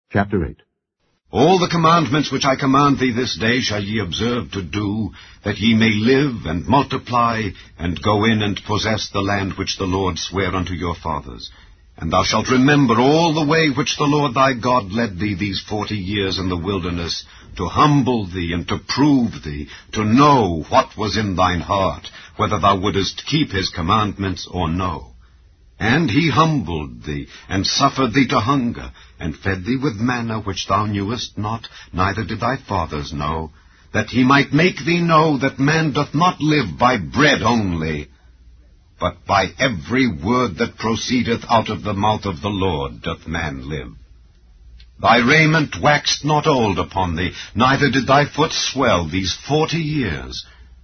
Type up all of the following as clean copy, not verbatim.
Chapter 8. All the commandments which I command thee this day shall ye observe to do, that ye may live and multiply, and go in and possess the land which the Lord sware unto your fathers. And thou shalt remember all the way which the Lord thy God led thee these 40 years in the wilderness, to humble thee and to prove thee, to know what was in thine heart, whether thou wouldest keep his commandments or no. And he humbled thee, and suffered thee to hunger, and fed thee with manna which thou knewest not, neither did thy fathers know, that he might make thee know that man doth not live by bread only, but by every word that proceedeth out of the mouth of the Lord doth man live. Thy raiment waxed not old upon thee, neither did thy foot swell these 40 years.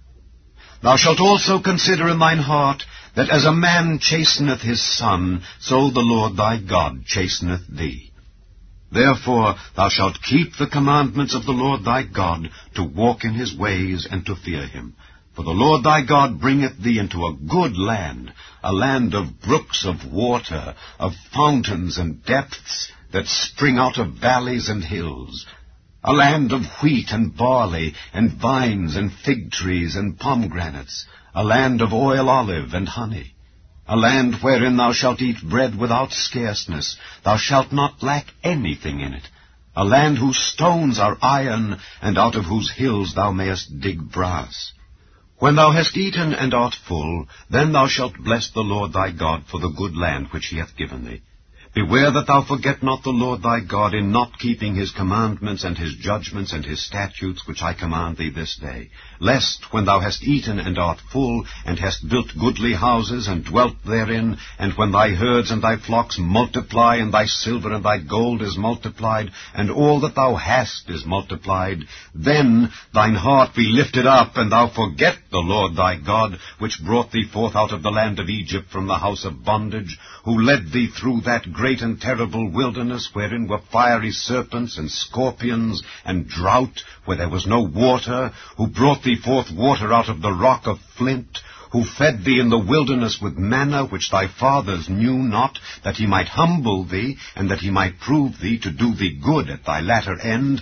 Thou shalt also consider in thine heart, that as a man chasteneth his son, so the Lord thy God chasteneth thee. Therefore thou shalt keep the commandments of the Lord thy God, to walk in his ways and to fear him. For the Lord thy God bringeth thee into a good land, a land of brooks of water, of fountains and depths, that spring out of valleys and hills, a land of wheat and barley, and vines and fig trees and pomegranates, a land of oil, olive, and honey, a land wherein thou shalt eat bread without scarceness, thou shalt not lack anything in it, a land whose stones are iron, and out of whose hills thou mayest dig brass. When thou hast eaten and art full, then thou shalt bless the Lord thy God for the good land which he hath given thee. Beware that thou forget not the Lord thy God in not keeping his commandments and his judgments and his statutes which I command thee this day, lest, when thou hast eaten and art full, and hast built goodly houses and dwelt therein, and when thy herds and thy flocks multiply, and thy silver and thy gold is multiplied, and all that thou hast is multiplied, then thine heart be lifted up, and thou forget the Lord thy God, which brought thee forth out of the land of Egypt from the house of bondage, who led thee through that great and terrible wilderness, wherein were fiery serpents and scorpions, and drought, where there was no water, who brought thee forth water out of the rock of flint, who fed thee in the wilderness with manna which thy fathers knew not, that he might humble thee, and that he might prove thee to do thee good at thy latter end.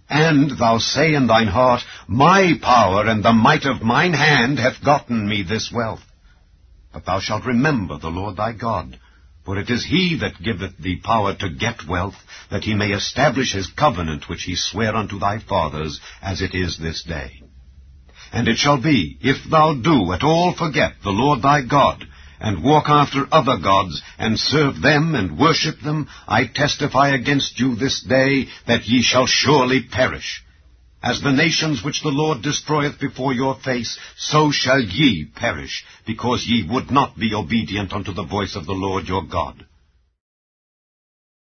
And thou say in thine heart, My power and the might of mine hand hath gotten me this wealth. But thou shalt remember the Lord thy God, for it is he that giveth thee power to get wealth, that he may establish his covenant which he sware unto thy fathers, as it is this day. And it shall be, if thou do at all forget the Lord thy God, and walk after other gods, and serve them and worship them, I testify against you this day, that ye shall surely perish. As the nations which the Lord destroyeth before your face, so shall ye perish, because ye would not be obedient unto the voice of the Lord your God.